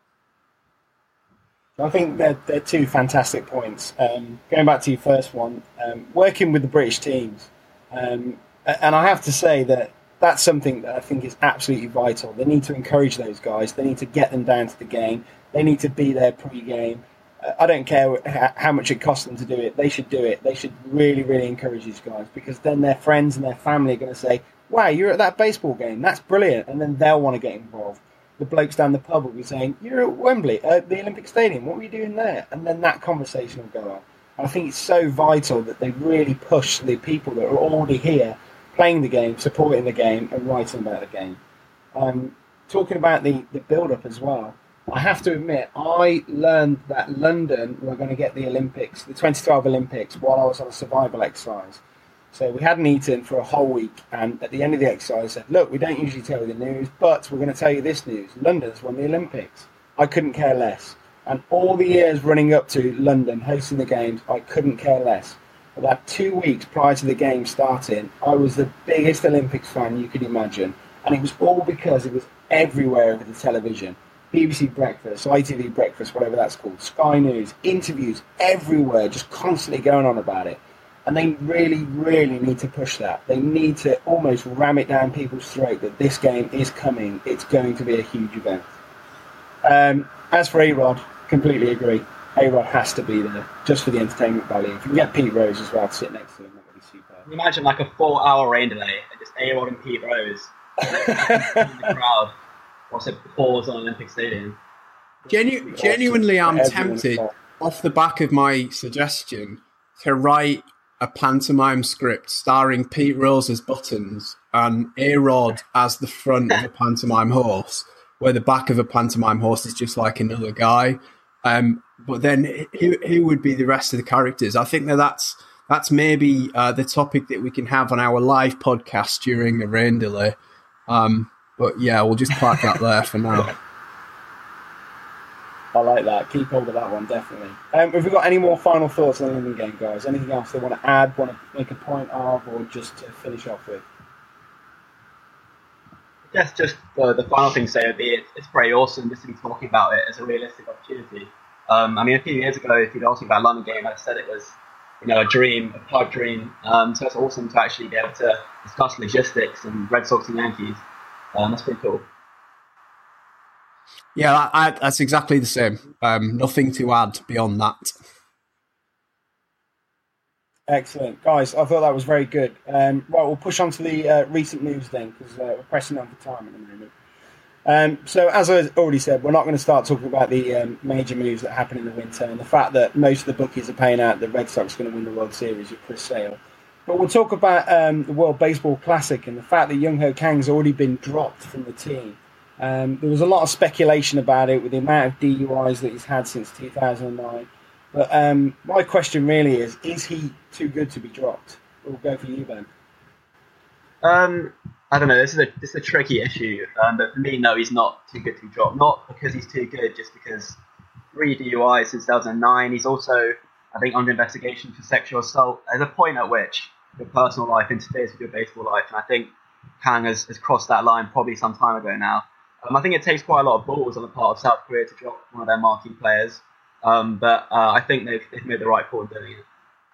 I think they're, they're two fantastic points. Um, going back to your first one, um, working with the British teams, um, and I have to say that that's something that I think is absolutely vital. They need to encourage those guys. They need to get them down to the game. They need to be there pre-game. Uh, I don't care how much it costs them to do it. They should do it. They should really, really encourage these guys, because then their friends and their family are going to say, wow, you're at that baseball game. That's brilliant. And then they'll want to get involved. The blokes down the pub will be saying, you're at Wembley, at the Olympic Stadium, what were you doing there? And then that conversation will go on. And I think it's so vital that they really push the people that are already here, playing the game, supporting the game, and writing about the game. Um, talking about the, the build-up as well, I have to admit, I learned that London were going to get the Olympics, the twenty twelve Olympics, while I was on a survival exercise. So we hadn't eaten for a whole week, and at the end of the exercise I said, look, we don't usually tell you the news, but we're going to tell you this news. London's won the Olympics. I couldn't care less. And all the years running up to London, hosting the games, I couldn't care less. About two weeks prior to the game starting, I was the biggest Olympics fan you could imagine. And it was all because it was everywhere over the television. B B C Breakfast, I T V Breakfast, whatever that's called, Sky News, interviews everywhere, just constantly going on about it. And they really, really need to push that. They need to almost ram it down people's throat that this game is coming. It's going to be a huge event. Um, as for A-Rod, completely agree. A-Rod has to be there, just for the entertainment value. If you can get Pete Rose as well to sit next to him, that would be super. Can you imagine like a four-hour rain delay and just A-Rod and Pete Rose in the crowd, whilst it pours on Olympic Stadium? Genu- genuinely, I'm tempted. off the back of my suggestion to write a pantomime script starring Pete Rose as Buttons and A-Rod as the front of a pantomime horse, where the back of a pantomime horse is just like another guy. Um, but then who, who would be the rest of the characters? I think that that's, that's maybe uh, the topic that we can have on our live podcast during the rain delay. Um, but yeah, we'll just park that there for now. I like that. Keep hold of that one, definitely. Um, have we got any more final thoughts on the London game, guys? Anything else they want to add, want to make a point of, or just to finish off with? I guess just uh, the final thing to say would be it's, it's very awesome just to be talking about it as a realistic opportunity. Um, I mean, a few years ago, if you'd asked me about London game, I'd said it was, you know, a dream, a pipe dream. Um, so it's awesome to actually be able to discuss logistics and Red Sox and Yankees. Um, that's pretty cool. Yeah, I, I, that's exactly the same. Um, nothing to add beyond that. Excellent. Guys, I thought that was very good. Um, right, we'll push on to the uh, recent news then, because uh, we're pressing on for time at the moment. Um, so, as I already said, we're not going to start talking about the um, major moves that happen in the winter and the fact that most of the bookies are paying out the Red Sox are going to win the World Series with Chris Sale. But we'll talk about um, the World Baseball Classic and the fact that Young Ho Kang's already been dropped from the team. Um, there was a lot of speculation about it with the amount of D U Is that he's had since two thousand nine. But um, my question really is, is he too good to be dropped? We'll go for you, Ben. Um, I don't know. This is a this is a tricky issue. Um, but for me, no, he's not too good to be dropped. Not because he's too good, just because three D U Is since two thousand nine. He's also, I think, under investigation for sexual assault. There's a point at which your personal life interferes with your baseball life, and I think Kang has, has crossed that line probably some time ago now. Um, I think it takes quite a lot of balls on the part of South Korea to drop one of their marquee players, um, but uh, I think they've, they've made the right call in doing it.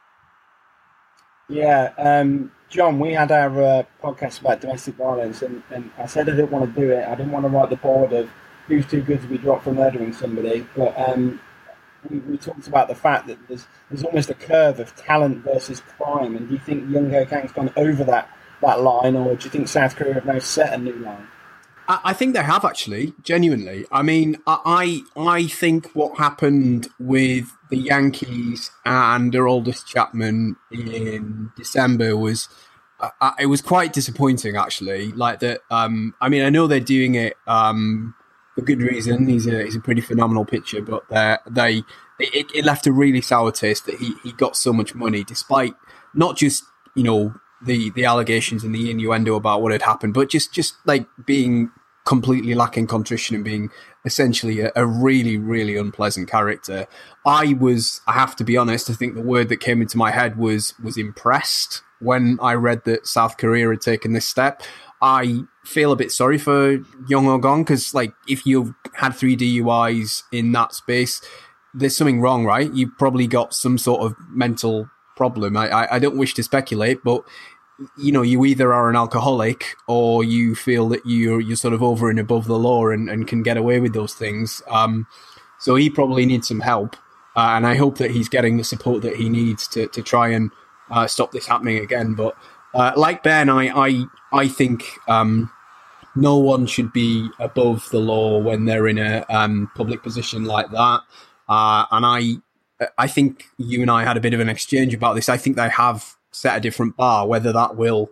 Yeah, um, John, we had our uh, podcast about domestic violence, and, and I said I didn't want to do it. I didn't want to write the board of who's too good to be dropped for murdering somebody, but um, we, we talked about the fact that there's there's almost a curve of talent versus crime, and do you think Young Ho Kang's gone over that, that line, or do you think South Korea have now set a new line? I think they have, actually, genuinely. I mean, I I think what happened with the Yankees and Aroldis Chapman in December was uh, it was quite disappointing, actually. Like that. Um, I mean, I know they're doing it um, for good reason. He's a he's a pretty phenomenal pitcher, but they it, it left a really sour taste that he he got so much money, despite not just you know. the the allegations and the innuendo about what had happened, but just just like being completely lacking contrition and being essentially a, a really, really unpleasant character. I was, I have to be honest, I think the word that came into my head was was impressed when I read that South Korea had taken this step. I feel a bit sorry for Young Ho Kang because, like, if you've had three D U Is in that space, there's something wrong, right? You've probably got some sort of mental problem. I, I, I don't wish to speculate, but you know, you either are an alcoholic or you feel that you're you're sort of over and above the law and, and can get away with those things. Um, so he probably needs some help, uh, and I hope that he's getting the support that he needs to to try and uh, stop this happening again. But uh, like Ben, I I I think um, no one should be above the law when they're in a um, public position like that, uh, and I I think you and I had a bit of an exchange about this. I think they have set a different bar. Whether that will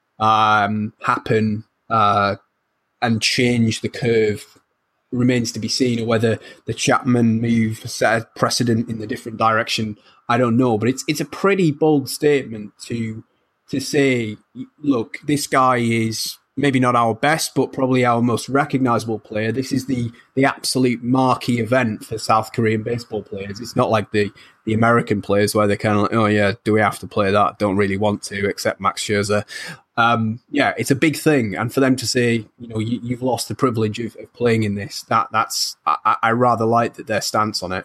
um, happen uh, and change the curve remains to be seen, or whether the Chapman move set a precedent in the different direction, I don't know. But it's it's a pretty bold statement to to say, look, this guy is maybe not our best, but probably our most recognizable player. This is the the absolute marquee event for South Korean baseball players. It's not like the, the American players where they're kind of like, oh yeah, do we have to play that? Don't really want to, except Max Scherzer. Um, yeah, it's a big thing. And for them to say, you know, you, you've lost the privilege of, of playing in this, that that's, I, I rather like that their stance on it.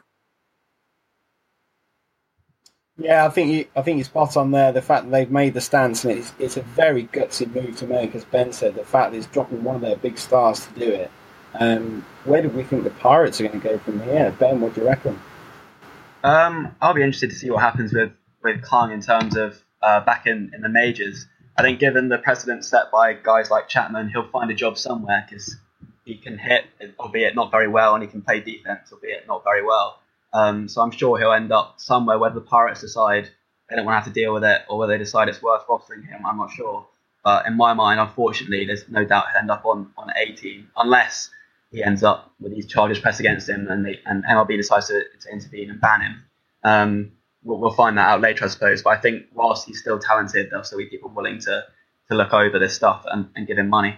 Yeah, I think you, I think you're spot on there. The fact that they've made the stance, and it's, it's a very gutsy move to make, as Ben said. The fact that it's dropping one of their big stars to do it. Um, where do we think the Pirates are going to go from here? Ben, what do you reckon? Um, I'll be interested to see what happens with, with Kang in terms of uh, back in, in the majors. I think given the precedent set by guys like Chapman, he'll find a job somewhere because he can hit, albeit not very well, and he can play defense, albeit not very well. Um, so I'm sure he'll end up somewhere, whether the Pirates decide they don't want to have to deal with it or whether they decide it's worth rostering him, I'm not sure. But in my mind, unfortunately, there's no doubt he'll end up on, on A team, unless he ends up with these charges pressed against him and, they, and M L B decides to, to intervene and ban him. Um, we'll, we'll find that out later, I suppose. But I think whilst he's still talented, there'll still be people willing to, to look over this stuff and, and give him money.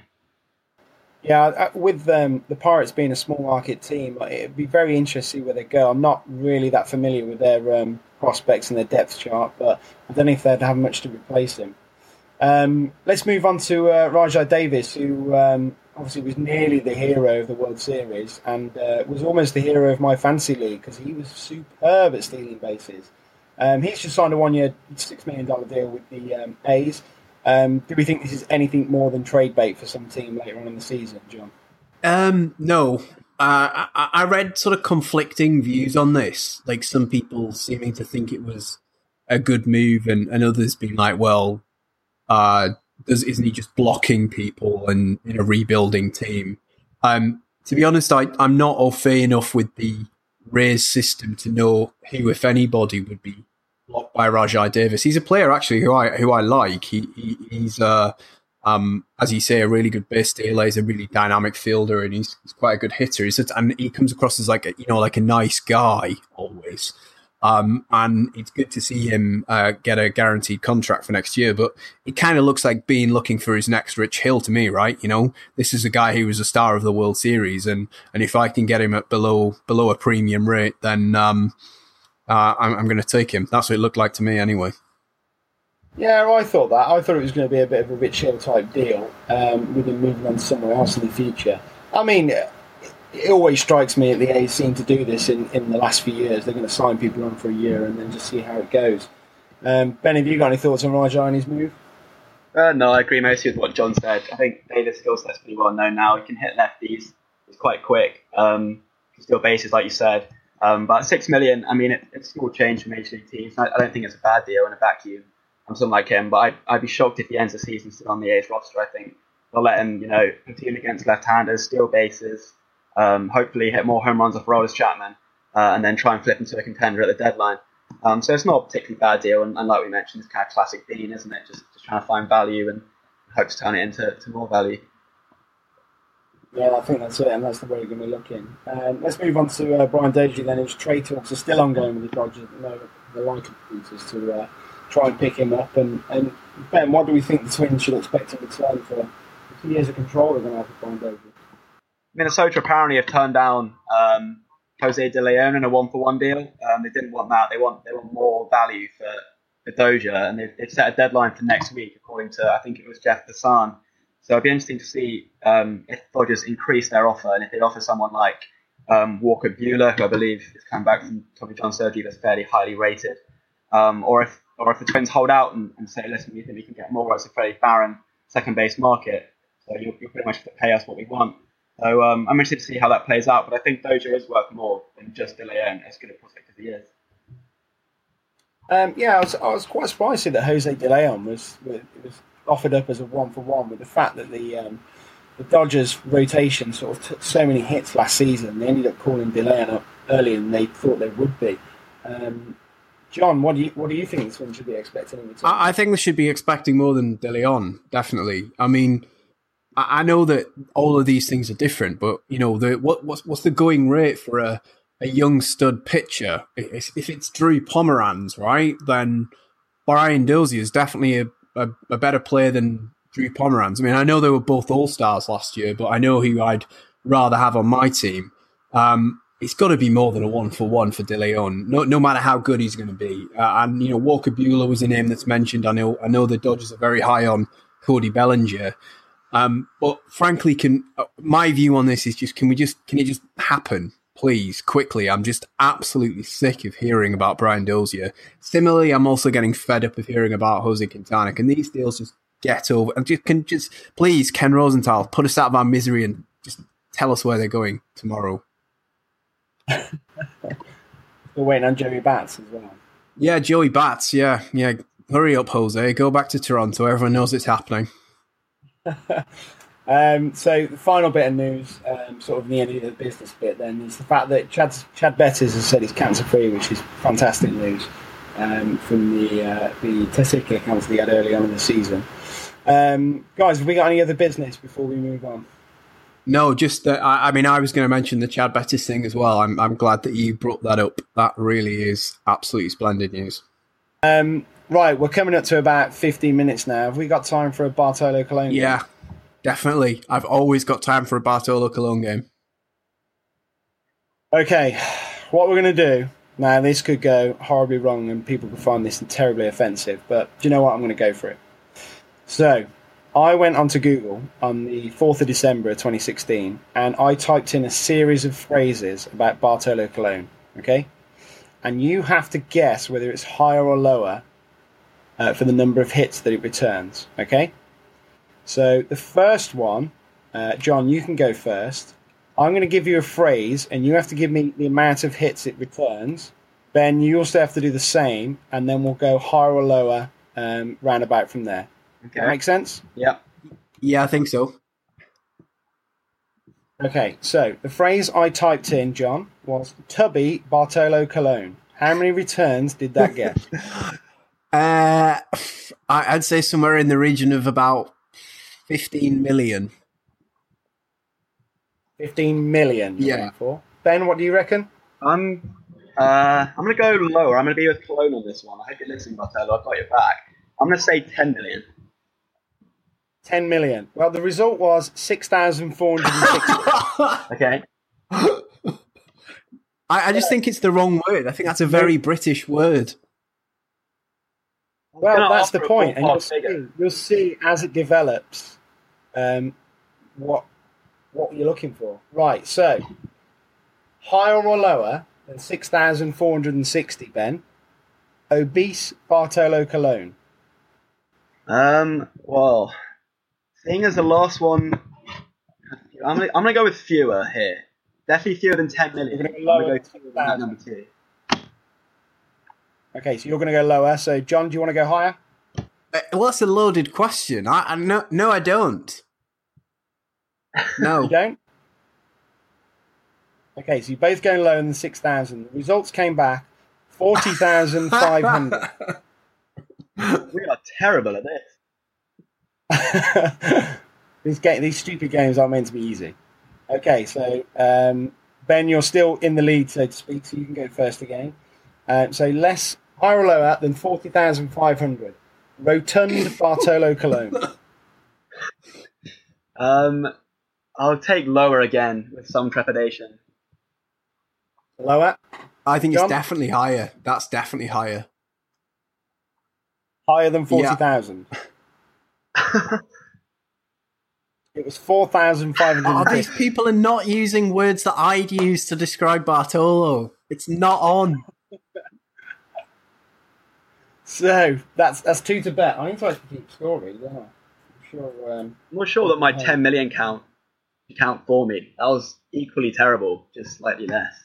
Yeah, with um, the Pirates being a small market team, it'd be very interesting to see where they go. I'm not really that familiar with their um, prospects and their depth chart, but I don't know if they'd have much to replace him. Um, let's move on to uh, Rajai Davis, who um, obviously was nearly the hero of the World Series and uh, was almost the hero of my fantasy league because he was superb at stealing bases. Um, he's just signed a one-year, six million dollars deal with the um, A's. Um, do we think this is anything more than trade bait for some team later on in the season, John? Um, no. Uh, I, I read sort of conflicting views on this, like some people seeming to think it was a good move and, and others being like, well, uh, does, isn't he just blocking people and in a rebuilding team? Um, to be honest, I, I'm not au fait enough with the Rays system to know who, if anybody, would be blocked by Rajai Davis. He's a player actually who I who I like. He, he he's uh um as you say a really good base stealer. He's a really dynamic fielder and he's, he's quite a good hitter. He's and he comes across as like a, you know like a nice guy always. Um and it's good to see him uh, get a guaranteed contract for next year. But it kind of looks like being looking for his next Rich Hill to me, right? You know, this is a guy who was a star of the World Series, and and if I can get him at below below a premium rate, then um. Uh, I'm, I'm going to take him. That's what it looked like to me anyway. Yeah, I thought that. I thought it was going to be a bit of a Rich Hill type deal um, with him moving on somewhere else in the future. I mean, it, it always strikes me that the A's seem to do this in, in the last few years. They're going to sign people on for a year and then just see how it goes. Um, Ben, have you got any thoughts on Rajai and his move? Uh, no, I agree mostly with what John said. I think Davis' skill set's pretty well known now. He can hit lefties. He's quite quick. Um, he can steal bases, like you said. Um, but six million, I mean, it, it's small change for major league teams. I, I don't think it's a bad deal in a vacuum. I'm something like him, but I'd, I'd be shocked if he ends the season still on the A's roster. I think they'll let him, you know, platoon against left-handers, steal bases, um, hopefully hit more home runs off Aroldis Chapman, uh, and then try and flip into a contender at the deadline. Um, so it's not a particularly bad deal, and, and like we mentioned, it's kind of classic Dean, isn't it? Just, just trying to find value and hope to turn it into to more value. Yeah, I think that's it, and that's the way we're going to be looking. Um, let's move on to uh, Brian Dozier then, whose trade talks are still ongoing with the Dodgers at the moment. The line computers to uh, try and pick him up. And, and Ben, what do we think the Twins should expect in return for the two years of control they're going to have with Brian Dozier? Minnesota apparently have turned down um, Jose De Leon in a one-for-one deal. Um, they didn't want that. They want they want more value for, for Dozier, and they've, they've set a deadline for next week, according to, I think it was Jeff Passan. So it'd be interesting to see um, if Dodgers increase their offer and if they offer someone like um, Walker Buehler, who I believe is coming back from Tommy John surgery, that's fairly highly rated, um, or if or if the Twins hold out and, and say, listen, we think we can get more. It's a fairly barren second base market, so you'll, you'll pretty much have to pay us what we want. So um, I'm interested to see how that plays out, but I think Dozier is worth more than just De Leon, as good a prospect as he is. Um, yeah, I was, I was quite surprised to see that Jose De Leon was was offered up as a one for one, with the fact that the um, the Dodgers rotation sort of took so many hits last season. They ended up calling De Leon up earlier than they thought they would be. Um, John, what do you what do you think the Twins should be expecting in return? I, I think they should be expecting more than De Leon, definitely. I mean, I, I know that all of these things are different, but you know, the what what's what's the going rate for a a young stud pitcher? If, if it's Drew Pomeranz, right, then Brian Dozier is definitely a A, a better player than Drew Pomeranz. I mean, I know they were both All-Stars last year, but I know who I'd rather have on my team. Um, it's got to be more than a one-for-one for De Leon, no, no matter how good he's going to be. Uh, and, you know, Walker Buehler was a name that's mentioned. I know I know the Dodgers are very high on Cody Bellinger. Um, but frankly, can uh, my view on this is just, can we just, can it just happen? Please, quickly. I'm just absolutely sick of hearing about Brian Dozier. Similarly, I'm also getting fed up of hearing about Jose Quintana. Can these deals just get over? And just, can just, please, Ken Rosenthal, put us out of our misery and just tell us where they're going tomorrow. We're waiting on Joey Bats as well. Yeah, Joey Bats. Yeah, yeah. Hurry up, Jose. Go back to Toronto. Everyone knows it's happening. Um, so the final bit of news, um, sort of the end of the business bit, then is the fact that Chad Chad Betters has said he's cancer free, which is fantastic news um, from the uh, the testicular cancer he had early on in the season. Um, guys, have we got any other business before we move on? No, just that. I, I mean, I was going to mention the Chad Betters thing as well. I'm I'm glad that you brought that up. That really is absolutely splendid news. Um, right, we're coming up to about fifteen minutes now. Have we got time for a Bartolo Cologne game? Yeah, definitely. I've always got time for a Bartolo Cologne game. Okay, what we're going to do now, this could go horribly wrong and people could find this terribly offensive, but do you know what? I'm going to go for it. So, I went onto Google on the fourth of December twenty sixteen and I typed in a series of phrases about Bartolo Cologne, okay? And you have to guess whether it's higher or lower uh, for the number of hits that it returns, okay? So the first one, uh, John, you can go first. I'm going to give you a phrase, and you have to give me the amount of hits it returns. Ben, you also have to do the same, and then we'll go higher or lower um, roundabout from there. Okay. That make sense? Yeah. Yeah, I think so. Okay, so the phrase I typed in, John, was Tubby Bartolo Cologne. How many returns did that get? uh, I'd say somewhere in the region of about fifteen million. fifteen million. You're Yeah. going for. Ben, what do you reckon? I'm uh, I'm gonna go lower. I'm gonna be with Cologne on this one. I hope you're listening, Bartolo. I've got your back. I'm gonna say ten million. ten million. Well, the result was six thousand four hundred sixty. Okay. I, I just think it's the wrong word. I think that's a very British word. Well, Gonna that's the offer a point. And ballpark you'll see, figure. you'll see as it develops um, what what you're looking for. Right, so higher or lower than six thousand four hundred sixty, Ben? Obese Bartolo Cologne. Um. Well, seeing as the last one, I'm gonna I'm gonna go with fewer here. Definitely fewer than ten million. You're gonna go I'm lower gonna than go fewer than that six thousand. number two. Okay, so you're going to go lower. So, John, do you want to go higher? Uh, Well, that's a loaded question. I, I no, no, I don't. No. You don't? Okay, so you're both going lower than six thousand. The results came back forty thousand five hundred. We are terrible at this. these, ga- these stupid games aren't meant to be easy. Okay, so um, Ben, you're still in the lead, so to speak, so you can go first again. Uh, so less higher or lower than forty thousand five hundred. Rotund Bartolo Cologne. Um, I'll take lower again with some trepidation. Lower. I think John? it's definitely higher. That's definitely higher. Higher than forty thousand. It was four thousand five hundred. Oh, these people are not using words that I'd use to describe Bartolo. It's not on. So that's that's two to bet. I need to actually keep score, really, don't I? I'm sure. Um, I'm not sure that my ten million count count for me. That was equally terrible, just slightly less.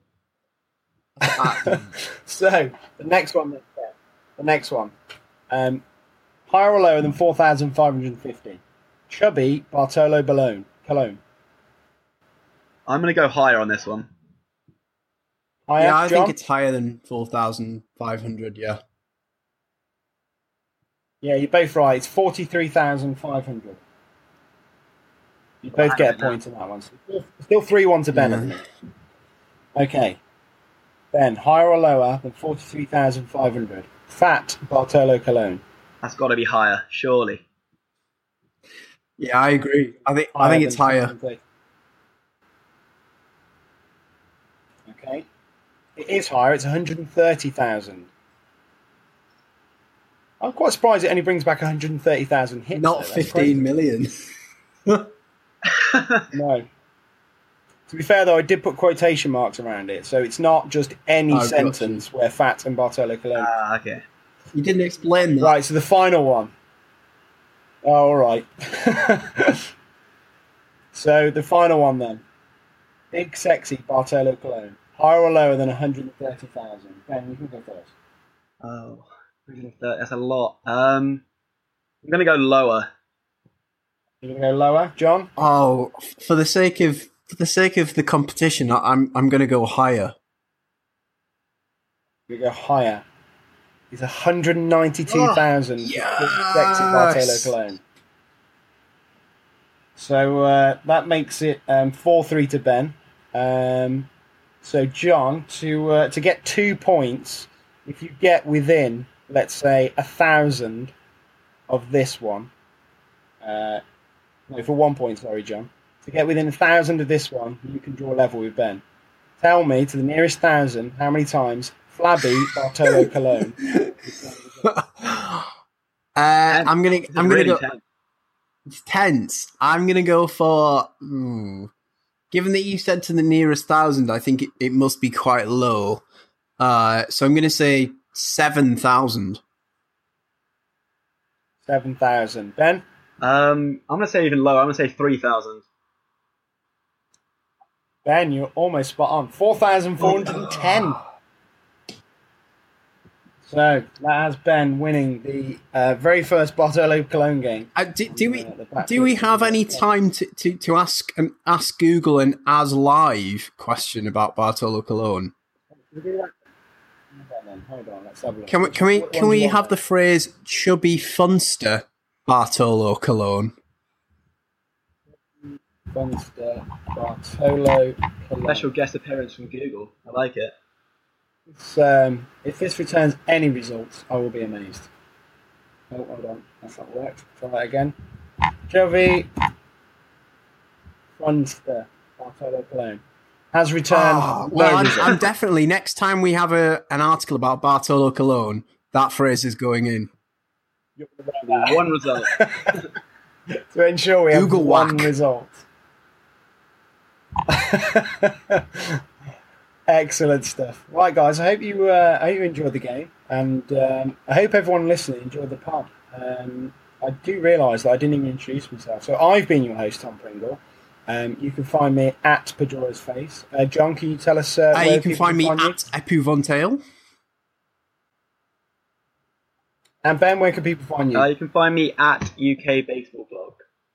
so the next one, then, yeah, the next one, um, higher or lower than four thousand five hundred fifty. Chubby Bartolo Cologne. Cologne. I'm gonna go higher on this one. Higher, Yeah, I John? think it's higher than four thousand five hundred, yeah. Yeah, you're both right. It's forty-three thousand five hundred. You both get a point on that one. So still three one to Ben. Yeah. At the minute. Okay. Ben, higher or lower than forty-three thousand five hundred? Fat Bartolo Cologne. That's got to be higher, surely. Yeah, I agree. I think I think it's than higher. seventy. Okay. It is higher. It's one hundred thirty thousand. I'm quite surprised it only brings back one hundred thirty thousand hits. Not though. That's fifteen million. crazy. No. To be fair, though, I did put quotation marks around it, so it's not just any Oh, gotcha. sentence where Fat and Bartolo Cologne. Ah, okay. You didn't explain that. Right, so the final one. Oh, all right. So the final one then. Big, sexy Bartolo Cologne. Higher or lower than one hundred thirty thousand? Ben, you can go first. Oh, one hundred thirty, that's a lot. Um, I'm gonna go lower. You going to go lower, John? Oh, for the sake of for the sake of the competition, I- I'm I'm going to go higher. You go higher. It's one hundred ninety-two thousand. Oh, Yes. Bartolo Cologne. So uh, that makes it um, four three to Ben. Um, so John, to uh, to get two points, if you get within, let's say, a thousand of this one. Uh, no, for one point, sorry, John. To get within a thousand of this one, you can draw level with Ben. Tell me, to the nearest thousand, how many times Flabby Bartolo Cologne. uh, I'm gonna I'm gonna really go. tense. It's tense. I'm gonna go for. Hmm, given that you said to the nearest thousand, I think it, it must be quite low. Uh, so I'm gonna say seven thousand. Seven thousand. Ben? Um, I'm gonna say even lower. I'm gonna say three thousand. Ben, you're almost spot on. four thousand four hundred ten. So that has Ben winning the uh, very first Bartolo Cologne game. Uh, do, do we Uh, do we have any time to, to, to ask um, ask Google an as live question about Bartolo Cologne? Hold on, hold on, let's have a look. Can we can we What can ones we you have want? the phrase chubby funster Bartolo Cologne? Funster Bartolo Cologne. Special guest appearance from Google. I like it. It's, um, if this returns any results, I will be amazed. Oh, hold on, that's not worked. Try that again. Chubby Funster Bartolo Cologne has returned Oh, no well, I'm, result. I'm definitely next time we have a an article about Bartolo Cologne, that phrase is going in. You're gonna write that. One result. To ensure we Google have one whack. result. Excellent stuff. Right, guys. I hope you uh, I hope you enjoyed the game, and um, I hope everyone listening enjoyed the pod. Um, I do realise that I didn't even introduce myself. So I've been your host, Tom Pringle. Um, you can find me at Pajora's Face. Uh, John, can you tell us? Uh, Uh, where you can people find me you? at Epuvontail. And Ben, where can people find you? Uh, you can find me at U K Baseball Blog.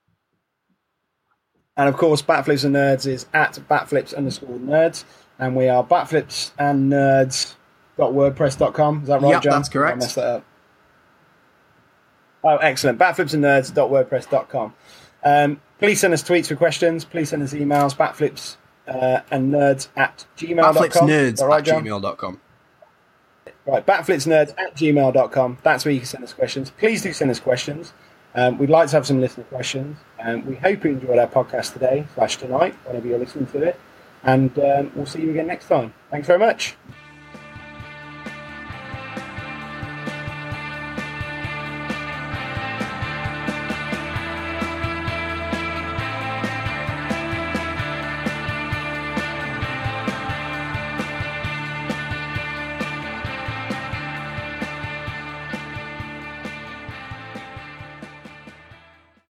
And of course, Batflips and Nerds is at batflips underscore nerds. And we are batflips and nerds dot wordpress dot com. Is that right, Yep, John? that's correct. I messed that up. Oh, excellent. batflips and nerds dot wordpress dot com. Um, please send us tweets for questions. Please send us emails. Batflips uh, and nerds at gmail dot com. Batflipsnerds Is that right, at John? gmail dot com. Right, batflipsnerds at gmail dot com. That's where you can send us questions. Please do send us questions. Um, we'd like to have some listener questions. Um, we hope you enjoyed our podcast today, slash tonight, whenever you're listening to it. And um, we'll see you again next time. Thanks very much.